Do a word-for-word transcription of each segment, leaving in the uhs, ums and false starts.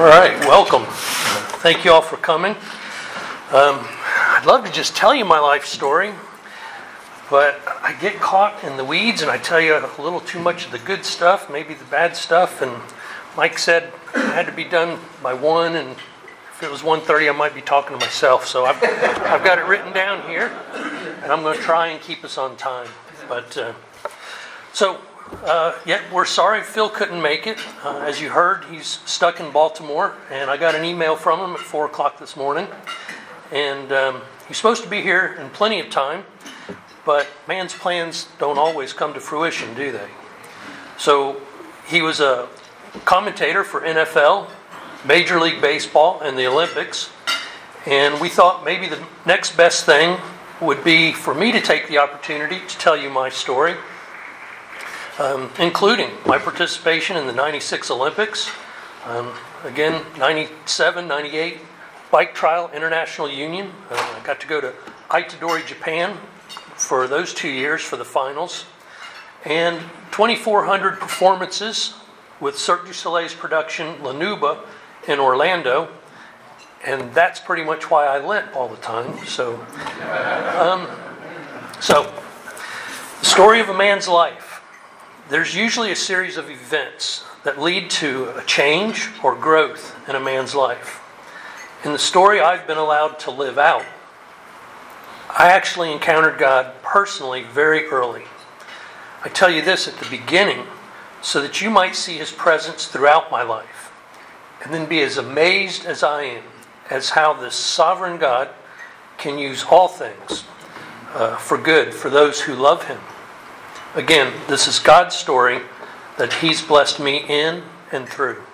All right, welcome. Thank you all for coming. Um, I'd love to just tell you my life story, but I get caught in the weeds and I tell you a little too much of the good stuff, maybe the bad stuff. And Mike said I had to be done by one, and if it was one thirty, I might be talking to myself. So I've, I've got it written down here, and I'm going to try and keep us on time. But uh, so. Uh, yeah, we're sorry Phil couldn't make it. Uh, as you heard, he's stuck in Baltimore, and I got an email from him at four o'clock this morning. And um, he's supposed to be here in plenty of time, but man's plans don't always come to fruition, do they? So he was a commentator for N F L, Major League Baseball, and the Olympics. And we thought maybe the next best thing would be for me to take the opportunity to tell you my story. Um, including my participation in the ninety-six Olympics. Um, again, ninety-seven, ninety-eight, Bike Trial International Union. Uh, I got to go to Itadori, Japan for those two years for the finals. And twenty-four hundred performances with Cirque du Soleil's production La Nuba in Orlando. And that's pretty much why I limp all the time. So, um, so the story of a man's life. There's usually a series of events that lead to a change or growth in a man's life. In the story I've been allowed to live out, I actually encountered God personally very early. I tell you this at the beginning so that you might see His presence throughout my life and then be as amazed as I am as how this sovereign God can use all things uh, for good for those who love Him. Again, this is God's story that He's blessed me in and through.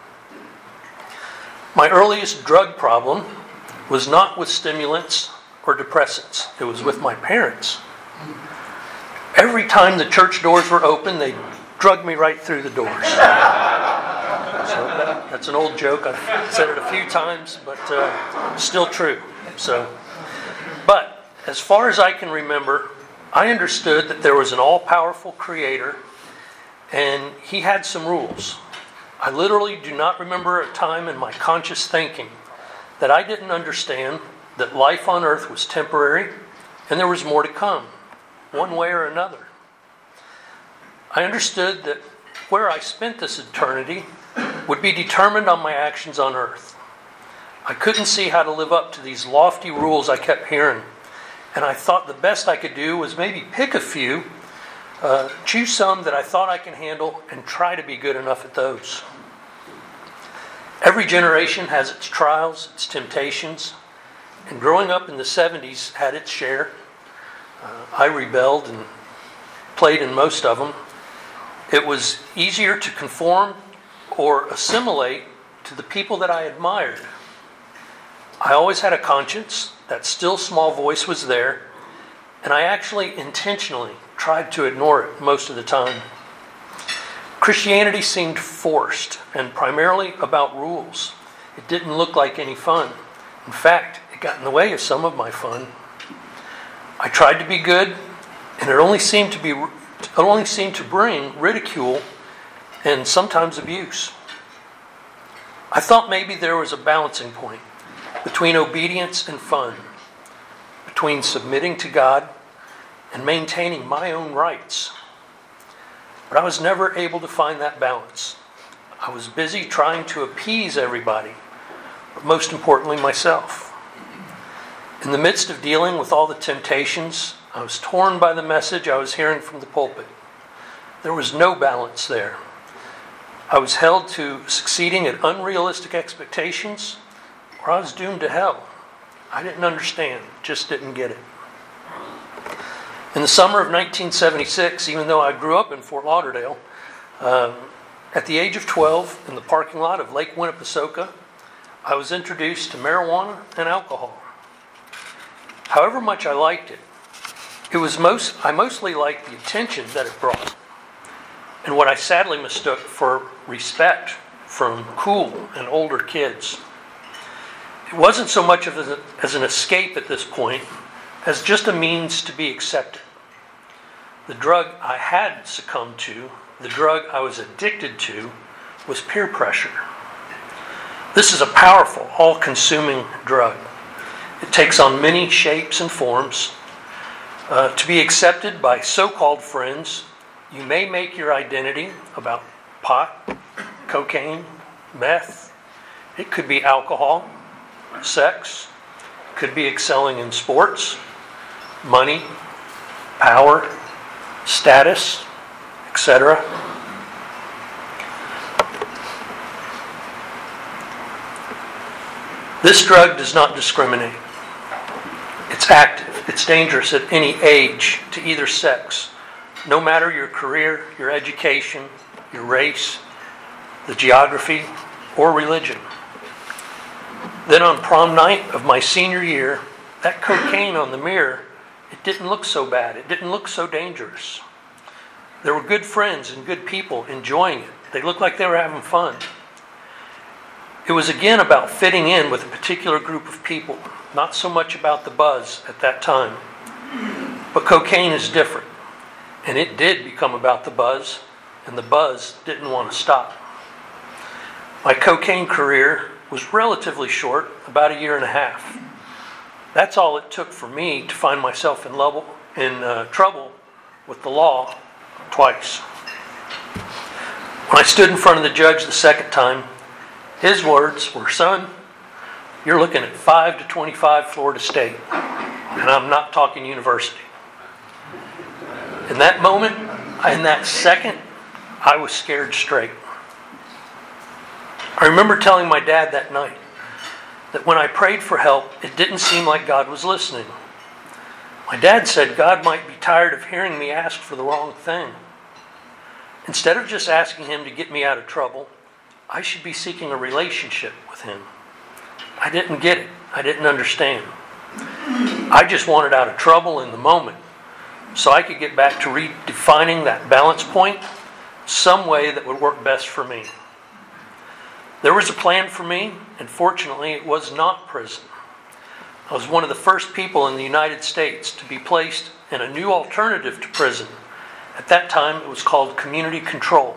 My earliest drug problem was not with stimulants or depressants. It was with my parents. Every time the church doors were open, they drugged me right through the doors. So that, that's an old joke. I've said it a few times, but uh, still true. So, but as far as I can remember, I understood that there was an all-powerful Creator, and He had some rules. I literally do not remember a time in my conscious thinking that I didn't understand that life on earth was temporary, and there was more to come, one way or another. I understood that where I spent this eternity would be determined on my actions on earth. I couldn't see how to live up to these lofty rules I kept hearing. And I thought the best I could do was maybe pick a few, uh, choose some that I thought I can handle, and try to be good enough at those. Every generation has its trials, its temptations, and growing up in the seventies had its share. Uh, I rebelled and played in most of them. It was easier to conform or assimilate to the people that I admired. I always had a conscience. That still small voice was there, and I actually intentionally tried to ignore it most of the time. Christianity seemed forced and primarily about rules. It didn't look like any fun. In fact, it got in the way of some of my fun. I tried to be good, and it only seemed to be it only seemed to bring ridicule and sometimes abuse. I thought maybe there was a balancing point between obedience and fun, between submitting to God and maintaining my own rights. But I was never able to find that balance. I was busy trying to appease everybody, but most importantly myself. In the midst of dealing with all the temptations, I was torn by the message I was hearing from the pulpit. There was no balance there. I was held to succeeding at unrealistic expectations, or I was doomed to hell. I didn't understand, just didn't get it. In the summer of nineteen seventy-six, even though I grew up in Fort Lauderdale, um, at the age of twelve, in the parking lot of Lake Winnepesaukah, I was introduced to marijuana and alcohol. However much I liked it, it was most I mostly liked the attention that it brought, and what I sadly mistook for respect from cool and older kids. It wasn't so much of a, as an escape at this point as just a means to be accepted. The drug I had succumbed to, the drug I was addicted to, was peer pressure. This is a powerful, all-consuming drug. It takes on many shapes and forms. Uh, to be accepted by so-called friends, you may make your identity about pot, cocaine, meth. It could be alcohol, sex. It could be excelling in sports, money, power, status, et cetera. This drug does not discriminate. It's active. It's dangerous at any age to either sex, no matter your career, your education, your race, the geography, or religion. Then on prom night of my senior year, that cocaine on the mirror, it didn't look so bad. It didn't look so dangerous. There were good friends and good people enjoying it. They looked like they were having fun. It was again about fitting in with a particular group of people, not so much about the buzz at that time. But cocaine is different, and it did become about the buzz, and the buzz didn't want to stop. My cocaine career was relatively short, about a year and a half. That's all it took for me to find myself in, level, in uh, trouble with the law twice. When I stood in front of the judge the second time, his words were, "Son, you're looking at five to twenty-five Florida State." And I'm not talking university. In that moment, in that second, I was scared straight. I remember telling my dad that night that when I prayed for help, it didn't seem like God was listening. My dad said God might be tired of hearing me ask for the wrong thing. Instead of just asking him to get me out of trouble, I should be seeking a relationship with him. I didn't get it. I didn't understand. I just wanted out of trouble in the moment so I could get back to redefining that balance point some way that would work best for me. There was a plan for me, and fortunately it was not prison. I was one of the first people in the United States to be placed in a new alternative to prison. At that time it was called community control.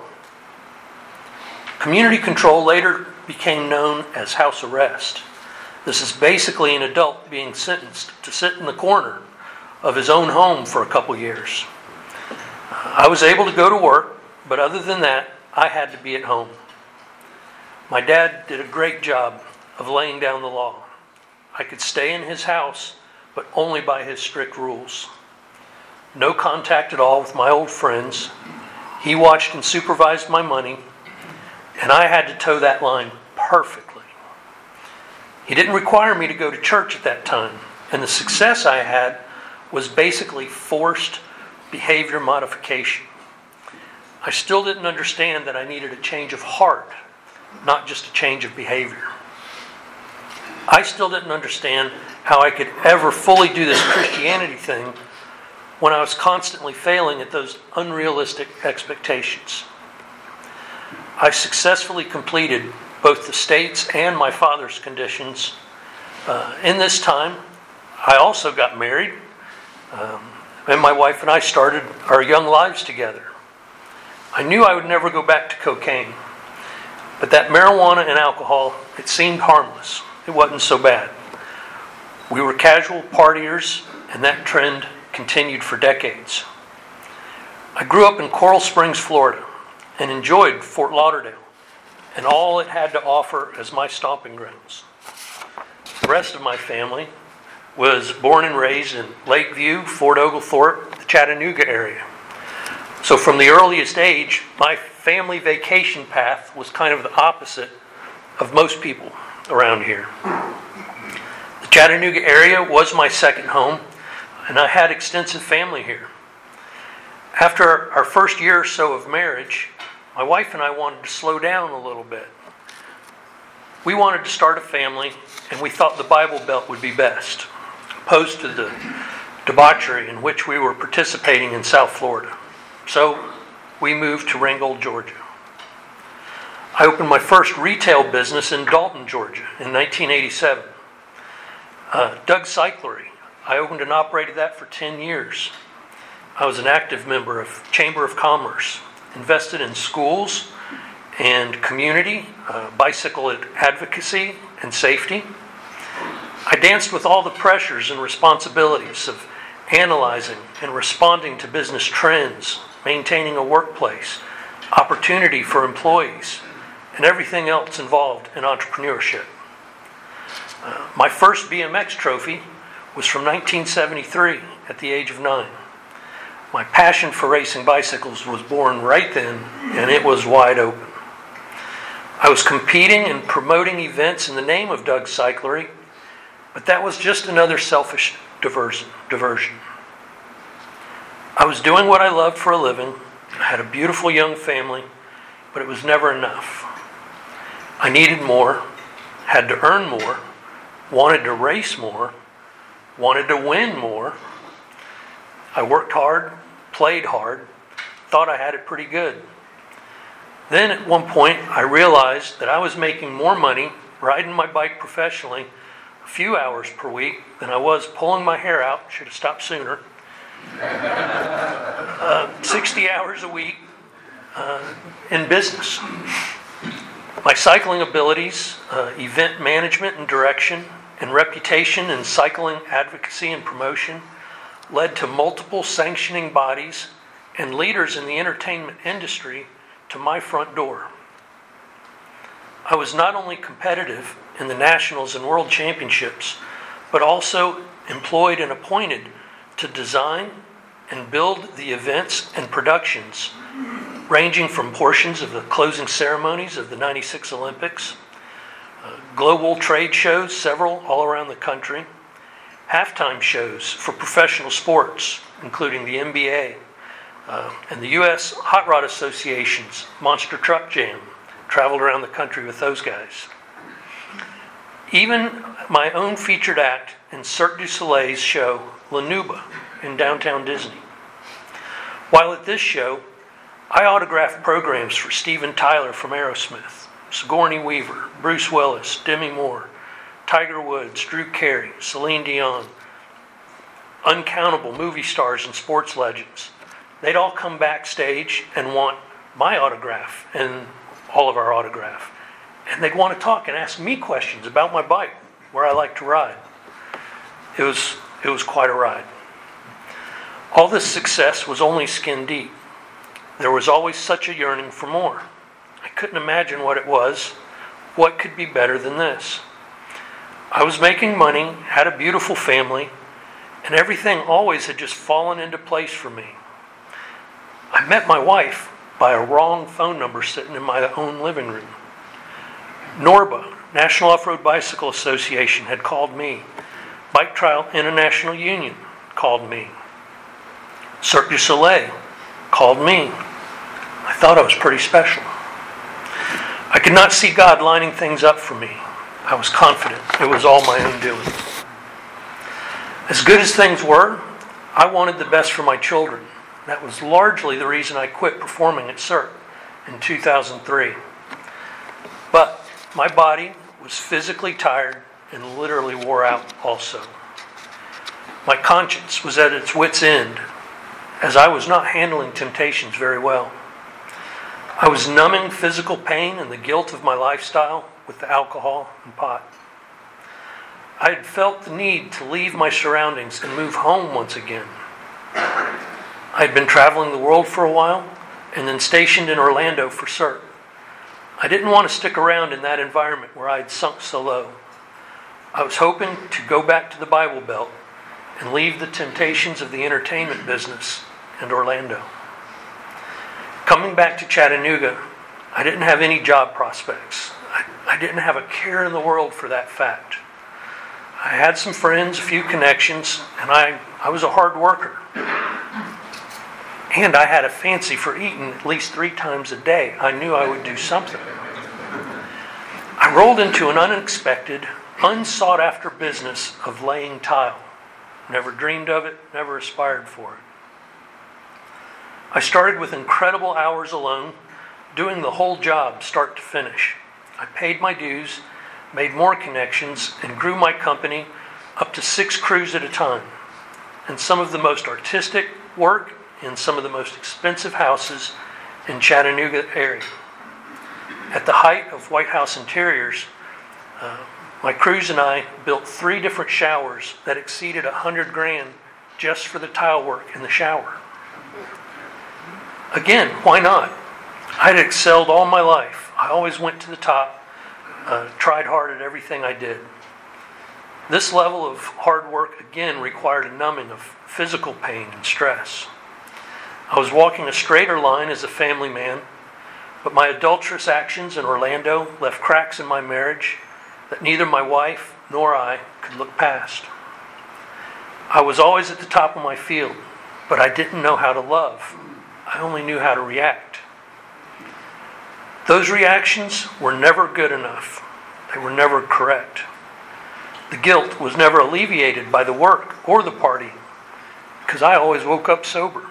Community control later became known as house arrest. This is basically an adult being sentenced to sit in the corner of his own home for a couple years. I was able to go to work, but other than that, I had to be at home. My dad did a great job of laying down the law. I could stay in his house, but only by his strict rules. No contact at all with my old friends. He watched and supervised my money, and I had to toe that line perfectly. He didn't require me to go to church at that time, and the success I had was basically forced behavior modification. I still didn't understand that I needed a change of heart, not just a change of behavior. I still didn't understand how I could ever fully do this Christianity thing when I was constantly failing at those unrealistic expectations. I successfully completed both the state's and my father's conditions. Uh, in this time, I also got married, um, and my wife and I started our young lives together. I knew I would never go back to cocaine, but that marijuana and alcohol, it seemed harmless. It wasn't so bad. We were casual partiers, and that trend continued for decades. I grew up in Coral Springs, Florida, and enjoyed Fort Lauderdale and all it had to offer as my stomping grounds. The rest of my family was born and raised in Lakeview, Fort Oglethorpe, the Chattanooga area. So from the earliest age, my family vacation path was kind of the opposite of most people around here. The Chattanooga area was my second home, and I had extensive family here. After our first year or so of marriage, my wife and I wanted to slow down a little bit. We wanted to start a family, and we thought the Bible Belt would be best, opposed to the debauchery in which we were participating in South Florida. So we moved to Ringgold, Georgia. I opened my first retail business in Dalton, Georgia in nineteen eighty-seven. Uh, Doug Cyclery. I opened and operated that for ten years. I was an active member of Chamber of Commerce, invested in schools and community, uh, bicycle advocacy and safety. I danced with all the pressures and responsibilities of analyzing and responding to business trends, maintaining a workplace, opportunity for employees, and everything else involved in entrepreneurship. Uh, my first B M X trophy was from nineteen seventy-three at the age of nine. My passion for racing bicycles was born right then, and it was wide open. I was competing and promoting events in the name of Doug's Cyclery, but that was just another selfish diversion. diversion. I was doing what I loved for a living. I had a beautiful young family, but it was never enough. I needed more, had to earn more, wanted to race more, wanted to win more. I worked hard, played hard, thought I had it pretty good. Then at one point, I realized that I was making more money riding my bike professionally a few hours per week than I was pulling my hair out, should have stopped sooner, uh, sixty hours a week uh, in business. My cycling abilities, uh, event management and direction, and reputation in cycling advocacy and promotion led to multiple sanctioning bodies and leaders in the entertainment industry to my front door. I was not only competitive in the nationals and world championships, but also employed and appointed to design and build the events and productions, ranging from portions of the closing ceremonies of the ninety-six Olympics, uh, global trade shows, several all around the country, halftime shows for professional sports, including the N B A, uh, and the U S Hot Rod Association's Monster Truck Jam. Traveled around the country with those guys. Even my own featured act in Cirque du Soleil's show, La Nouba, in downtown Disney. While at this show, I autographed programs for Steven Tyler from Aerosmith, Sigourney Weaver, Bruce Willis, Demi Moore, Tiger Woods, Drew Carey, Celine Dion, uncountable movie stars and sports legends. They'd all come backstage and want my autograph and all of our autograph. And they'd want to talk and ask me questions about my bike, where I like to ride. It was, it was quite a ride. All this success was only skin deep. There was always such a yearning for more. I couldn't imagine what it was. What could be better than this? I was making money, had a beautiful family, and everything always had just fallen into place for me. I met my wife by a wrong phone number sitting in my own living room. NORBA, National Off-Road Bicycle Association, had called me. Bike Trial International Union called me. Cirque du Soleil called me. I thought I was pretty special. I could not see God lining things up for me. I was confident it was all my own doing. As good as things were, I wanted the best for my children. That was largely the reason I quit performing at Cirque in two thousand three. But my body was physically tired and literally wore out also. My conscience was at its wit's end, as I was not handling temptations very well. I was numbing physical pain and the guilt of my lifestyle with the alcohol and pot. I had felt the need to leave my surroundings and move home once again. I had been traveling the world for a while and then stationed in Orlando for Cirque. I didn't want to stick around in that environment where I had sunk so low. I was hoping to go back to the Bible Belt and leave the temptations of the entertainment business and Orlando. Coming back to Chattanooga, I didn't have any job prospects. I, I didn't have a care in the world for that fact. I had some friends, a few connections, and I, I was a hard worker. And I had a fancy for eating at least three times a day. I knew I would do something. I rolled into an unexpected, unsought-after business of laying tile. Never dreamed of it, never aspired for it. I started with incredible hours alone, doing the whole job start to finish. I paid my dues, made more connections, and grew my company up to six crews at a time, and some of the most artistic work in some of the most expensive houses in Chattanooga area. At the height of White House interiors, uh, my crews and I built three different showers that exceeded a hundred grand just for the tile work in the shower. Again, why not? I'd excelled all my life. I always went to the top, uh, tried hard at everything I did. This level of hard work again required a numbing of physical pain and stress. I was walking a straighter line as a family man, but my adulterous actions in Orlando left cracks in my marriage that neither my wife nor I could look past. I was always at the top of my field, but I didn't know how to love. I only knew how to react. Those reactions were never good enough. They were never correct. The guilt was never alleviated by the work or the party, because I always woke up sober.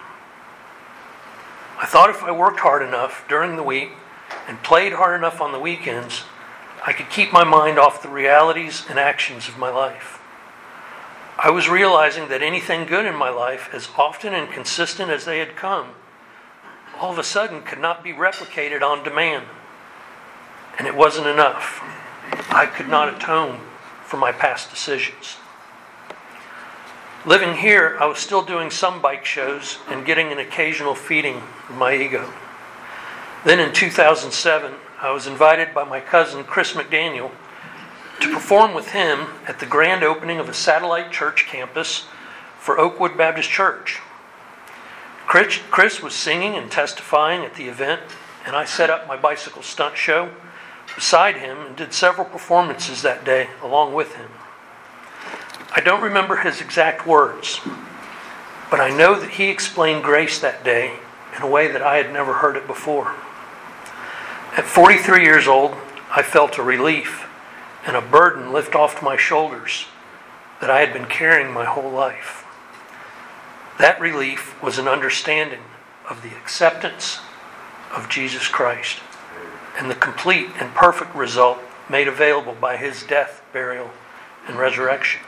I thought if I worked hard enough during the week and played hard enough on the weekends, I could keep my mind off the realities and actions of my life. I was realizing that anything good in my life, as often and consistent as they had come, all of a sudden could not be replicated on demand. And it wasn't enough. I could not atone for my past decisions. Living here, I was still doing some bike shows and getting an occasional feeding of my ego. Then in two thousand seven, I was invited by my cousin Chris McDaniel to perform with him at the grand opening of a satellite church campus for Oakwood Baptist Church. Chris, Chris was singing and testifying at the event, and I set up my bicycle stunt show beside him and did several performances that day along with him. I don't remember his exact words, but I know that he explained grace that day in a way that I had never heard it before. At forty-three years old, I felt a relief and a burden lift off my shoulders that I had been carrying my whole life. That relief was an understanding of the acceptance of Jesus Christ and the complete and perfect result made available by his death, burial, and resurrection.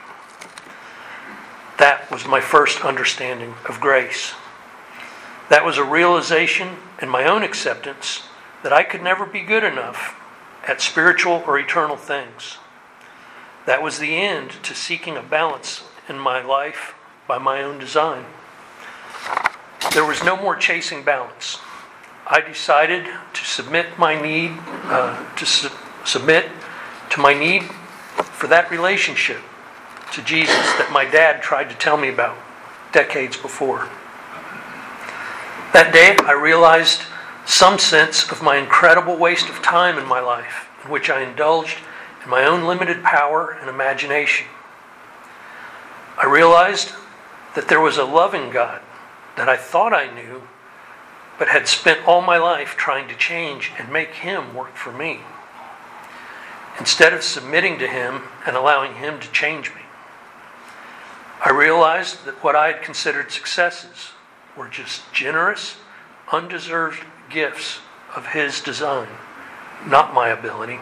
That was my first understanding of grace. That was a realization in my own acceptance that I could never be good enough at spiritual or eternal things. That was the end to seeking a balance in my life by my own design. There was no more chasing balance. I decided to submit my need, uh, to su- submit to my need for that relationship to Jesus that my dad tried to tell me about decades before. That day, I realized some sense of my incredible waste of time in my life, in which I indulged in my own limited power and imagination. I realized that there was a loving God that I thought I knew, but had spent all my life trying to change and make him work for me, instead of submitting to him and allowing him to change me. I realized that what I had considered successes were just generous, undeserved gifts of his design, not my ability.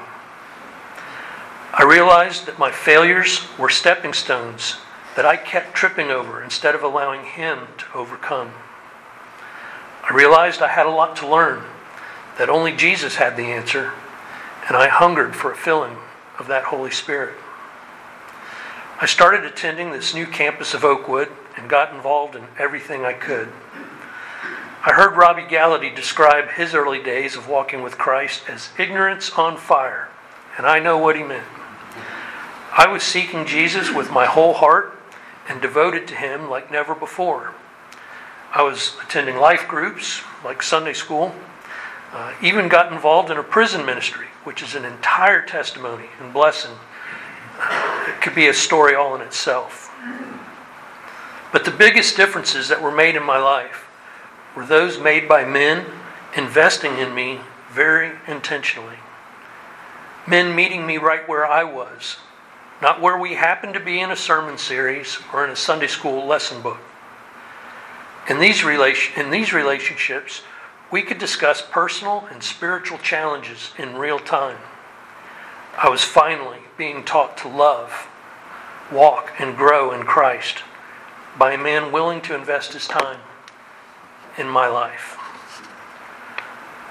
I realized that my failures were stepping stones that I kept tripping over instead of allowing him to overcome. I realized I had a lot to learn, that only Jesus had the answer, and I hungered for a filling of that Holy Spirit. I started attending this new campus of Oakwood and got involved in everything I could. I heard Robbie Gallaty describe his early days of walking with Christ as ignorance on fire, and I know what he meant. I was seeking Jesus with my whole heart and devoted to him like never before. I was attending life groups like Sunday school, uh, even got involved in a prison ministry, which is an entire testimony and blessing. Uh, it could be a story all in itself. But the biggest differences that were made in my life were those made by men investing in me very intentionally. Men meeting me right where I was, not where we happened to be in a sermon series or in a Sunday school lesson book. In these, relation, in these relationships, we could discuss personal and spiritual challenges in real time. I was finally being taught to love, walk, and grow in Christ by a man willing to invest his time in my life. With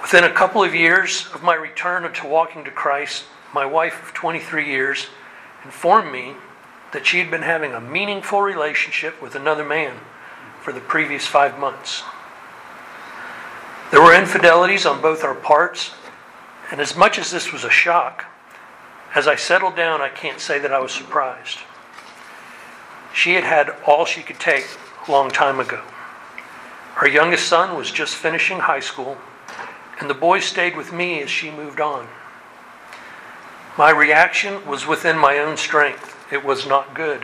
Within a couple of years of my return to walking to Christ, my wife of twenty-three years informed me that she had been having a meaningful relationship with another man for the previous five months. There were infidelities on both our parts, and as much as this was a shock, as I settled down, I can't say that I was surprised. She had had all she could take a long time ago. Our youngest son was just finishing high school, and the boy stayed with me as she moved on. My reaction was within my own strength. It was not good.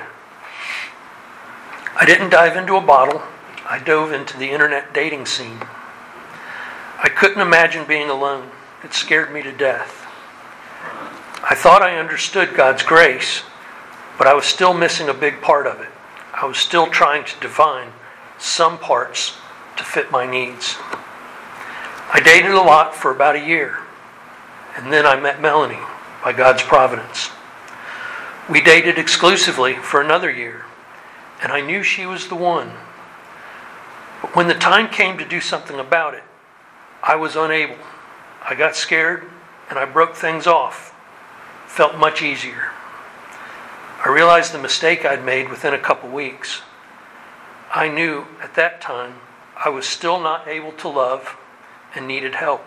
I didn't dive into a bottle. I dove into the internet dating scene. I couldn't imagine being alone. It scared me to death. I thought I understood God's grace, but I was still missing a big part of it. I was still trying to define some parts to fit my needs. I dated a lot for about a year, and then I met Melanie by God's providence. We dated exclusively for another year, and I knew she was the one. But when the time came to do something about it, I was unable. I got scared, and I broke things off. Felt much easier. I realized the mistake I'd made within a couple weeks. I knew at that time I was still not able to love and needed help.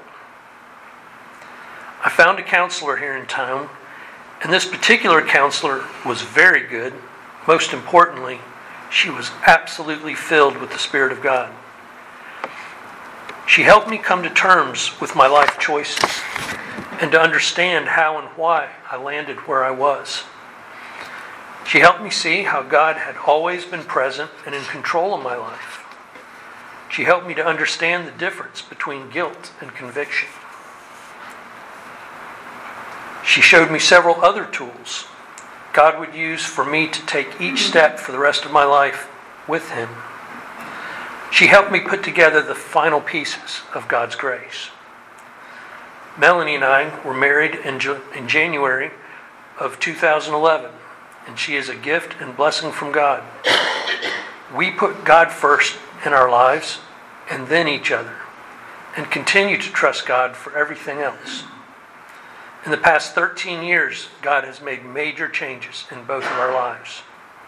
I found a counselor here in town, and this particular counselor was very good. Most importantly, she was absolutely filled with the Spirit of God. She helped me come to terms with my life choices and to understand how and why I landed where I was. She helped me see how God had always been present and in control of my life. She helped me to understand the difference between guilt and conviction. She showed me several other tools God would use for me to take each step for the rest of my life with Him. She helped me put together the final pieces of God's grace. Melanie and I were married in, in January of two thousand eleven, and she is a gift and blessing from God. We put God first in our lives and then each other, and continue to trust God for everything else. In the past thirteen years, God has made major changes in both of our lives.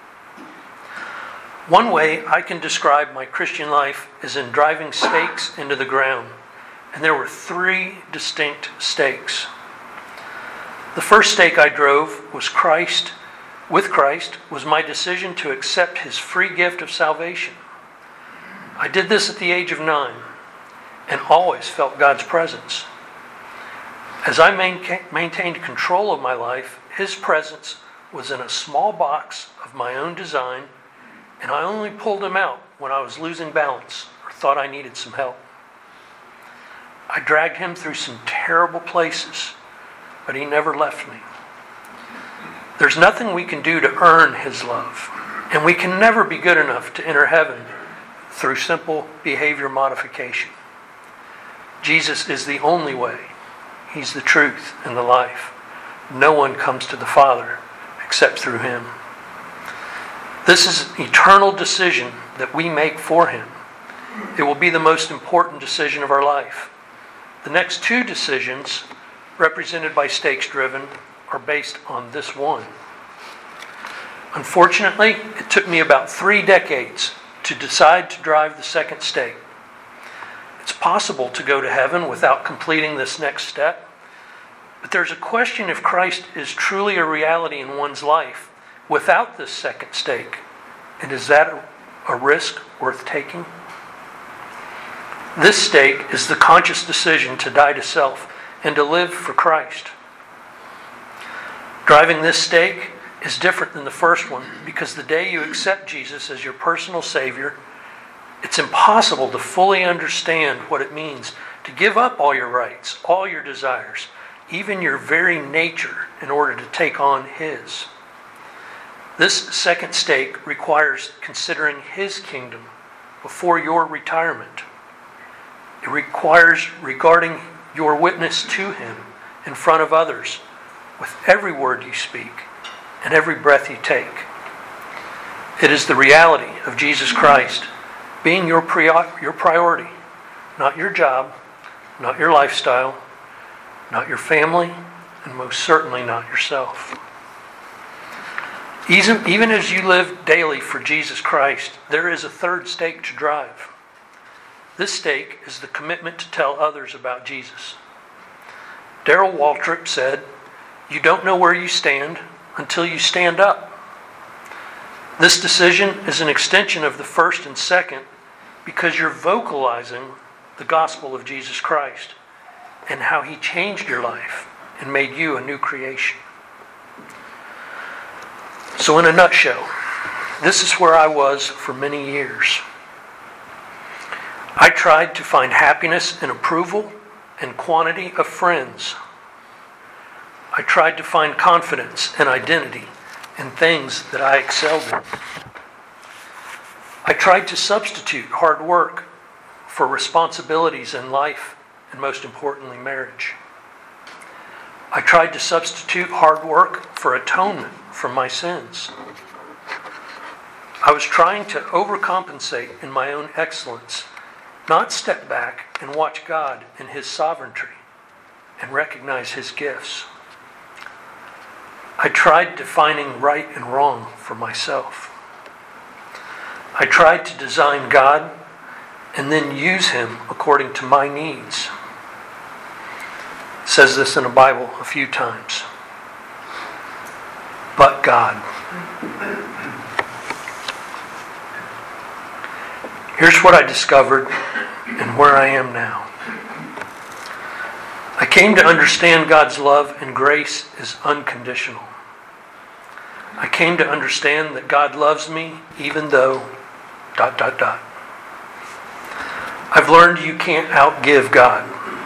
One way I can describe my Christian life is in driving stakes into the ground. And there were three distinct stakes. The first stake I drove was Christ. With Christ was my decision to accept His free gift of salvation. I did this at the age of nine and always felt God's presence. As I maintained control of my life, His presence was in a small box of my own design, and I only pulled Him out when I was losing balance or thought I needed some help. I dragged Him through some terrible places, but He never left me. There's nothing we can do to earn His love, and we can never be good enough to enter heaven through simple behavior modification. Jesus is the only way. He's the truth and the life. No one comes to the Father except through Him. This is an eternal decision that we make for Him. It will be the most important decision of our life. The next two decisions, represented by stakes driven, are based on this one. Unfortunately, it took me about three decades to decide to drive the second stake. It's possible to go to heaven without completing this next step, but there's a question if Christ is truly a reality in one's life without this second stake, and is that a, a risk worth taking? This stake is the conscious decision to die to self and to live for Christ. Driving this stake is different than the first one because the day you accept Jesus as your personal Savior, it's impossible to fully understand what it means to give up all your rights, all your desires, even your very nature in order to take on His. This second stake requires considering His kingdom before your retirement. It requires regarding your witness to Him in front of others with every word you speak and every breath you take. It is the reality of Jesus Christ being your pri- your priority, not your job, not your lifestyle, not your family, and most certainly not yourself. Even, even as you live daily for Jesus Christ, there is a third stake to drive. This stake is the commitment to tell others about Jesus. Darrell Waltrip said, "You don't know where you stand until you stand up." This decision is an extension of the first and second because you're vocalizing the gospel of Jesus Christ and how He changed your life and made you a new creation. So in a nutshell, this is where I was for many years. I tried to find happiness in approval and quantity of friends. I tried to find confidence and identity in things that I excelled in. I tried to substitute hard work for responsibilities in life and most importantly, marriage. I tried to substitute hard work for atonement for my sins. I was trying to overcompensate in my own excellence, not step back and watch God in His sovereignty and recognize His gifts. I tried defining right and wrong for myself. I tried to design God and then use Him according to my needs. It says this in the Bible a few times. But God. Here's what I discovered and where I am now. I came to understand God's love and grace is unconditional. I came to understand that God loves me even though dot dot dot. I've learned you can't outgive God.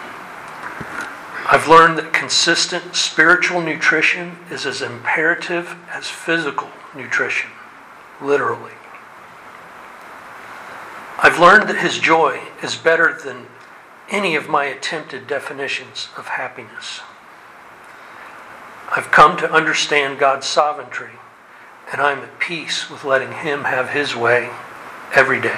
I've learned that consistent spiritual nutrition is as imperative as physical nutrition, literally. I've learned that His joy is better than any of my attempted definitions of happiness. I've come to understand God's sovereignty, and I'm at peace with letting Him have His way every day.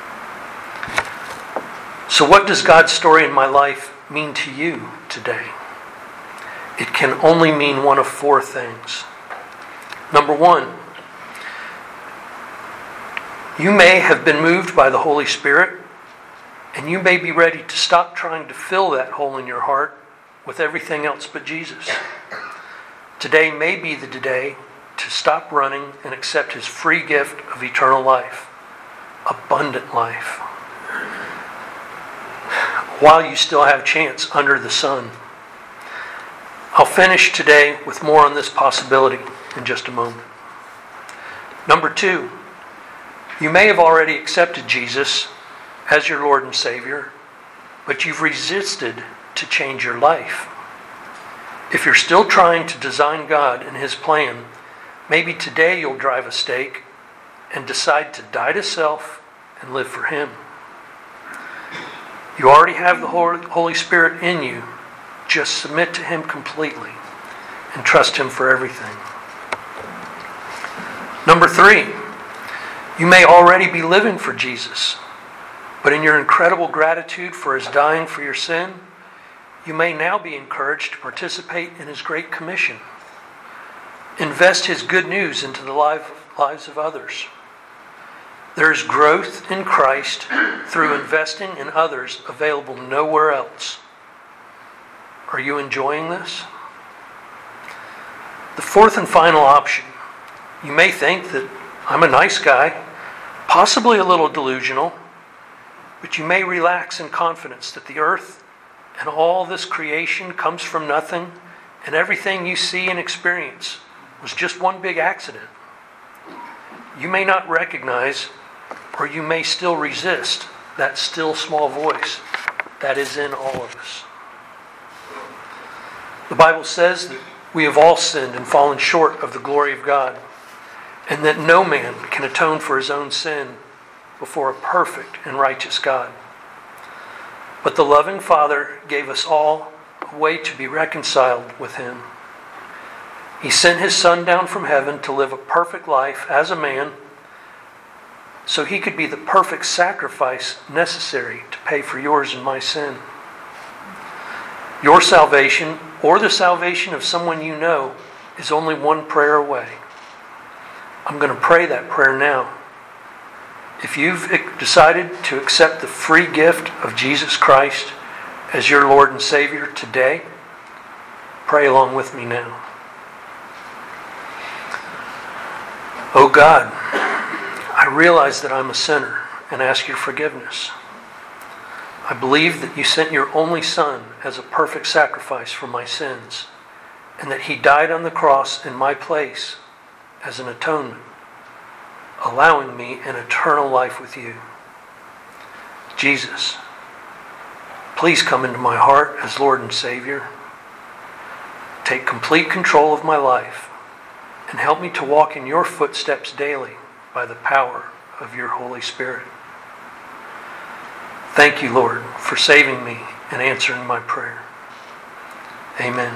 So what does God's story in my life mean to you today? It can only mean one of four things. Number one, you may have been moved by the Holy Spirit, and you may be ready to stop trying to fill that hole in your heart with everything else but Jesus. Today may be the day to stop running and accept His free gift of eternal life, abundant life, while you still have chance under the sun. I'll finish today with more on this possibility in just a moment. Number two, you may have already accepted Jesus as your Lord and Savior, but you've resisted to change your life. If you're still trying to design God and His plan, maybe today you'll drive a stake and decide to die to self and live for Him. You already have the Holy Spirit in you. Just submit to Him completely and trust Him for everything. Number three, you may already be living for Jesus, but in your incredible gratitude for His dying for your sin, you may now be encouraged to participate in His Great Commission. Invest His good news into the lives of others. There is growth in Christ through investing in others available nowhere else. Are you enjoying this? The fourth and final option. You may think that I'm a nice guy, possibly a little delusional, but you may relax in confidence that the earth and all this creation comes from nothing, and everything you see and experience was just one big accident. You may not recognize, or you may still resist, that still small voice that is in all of us. The Bible says that we have all sinned and fallen short of the glory of God, and that no man can atone for his own sin before a perfect and righteous God. But the loving Father gave us all a way to be reconciled with Him. He sent His Son down from heaven to live a perfect life as a man, so He could be the perfect sacrifice necessary to pay for yours and my sin. Your salvation, or the salvation of someone you know, is only one prayer away. I'm going to pray that prayer now. If you've decided to accept the free gift of Jesus Christ as your Lord and Savior today, pray along with me now. Oh God, I realize that I'm a sinner and ask your forgiveness. I believe that you sent your only Son as a perfect sacrifice for my sins, and that He died on the cross in my place as an atonement, allowing me an eternal life with you. Jesus, please come into my heart as Lord and Savior. Take complete control of my life and help me to walk in your footsteps daily by the power of your Holy Spirit. Thank you, Lord, for saving me and answering my prayer. Amen.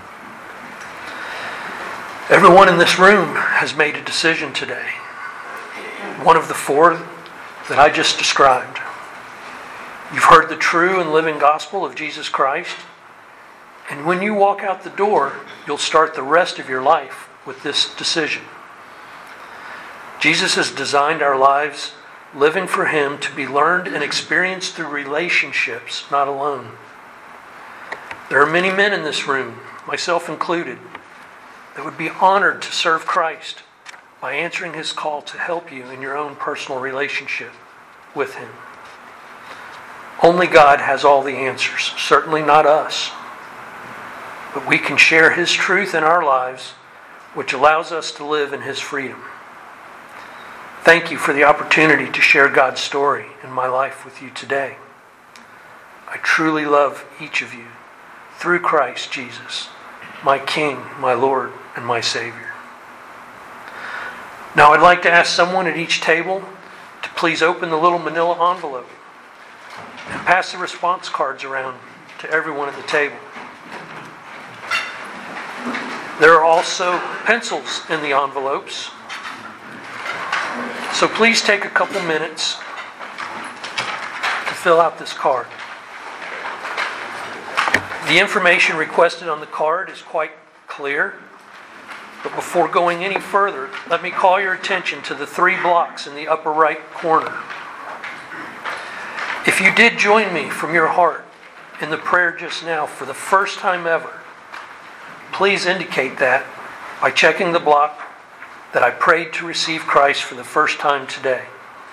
Everyone in this room has made a decision today. One of the four that I just described. You've heard the true and living gospel of Jesus Christ. And when you walk out the door, you'll start the rest of your life with this decision. Jesus has designed our lives living for Him to be learned and experienced through relationships, not alone. There are many men in this room, myself included, that would be honored to serve Christ by answering His call to help you in your own personal relationship with Him. Only God has all the answers, certainly not us. But we can share His truth in our lives, which allows us to live in His freedom. Thank you for the opportunity to share God's story in my life with you today. I truly love each of you through Christ Jesus, my King, my Lord, and my Savior. Now I'd like to ask someone at each table to please open the little manila envelope and pass the response cards around to everyone at the table. There are also pencils in the envelopes. So please take a couple minutes to fill out this card. The information requested on the card is quite clear. But before going any further, let me call your attention to the three blocks in the upper right corner. If you did join me from your heart in the prayer just now for the first time ever, please indicate that by checking the block that I prayed to receive Christ for the first time today.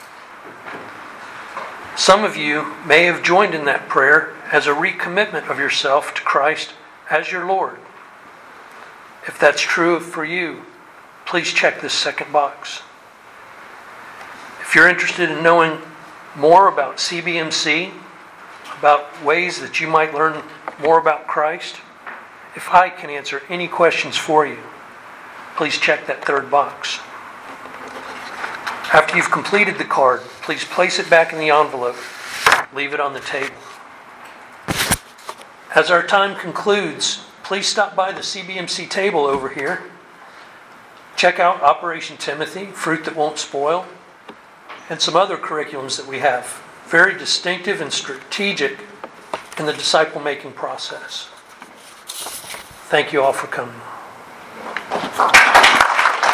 Some of you may have joined in that prayer as a recommitment of yourself to Christ as your Lord. If that's true for you, please check this second box. If you're interested in knowing more about C B M C, about ways that you might learn more about Christ, if I can answer any questions for you, please check that third box. After you've completed the card, please place it back in the envelope. Leave it on the table. As our time concludes, please stop by the C B M C table over here. Check out Operation Timothy, Fruit That Won't Spoil, and some other curriculums that we have. Very distinctive and strategic in the disciple-making process. Thank you all for coming.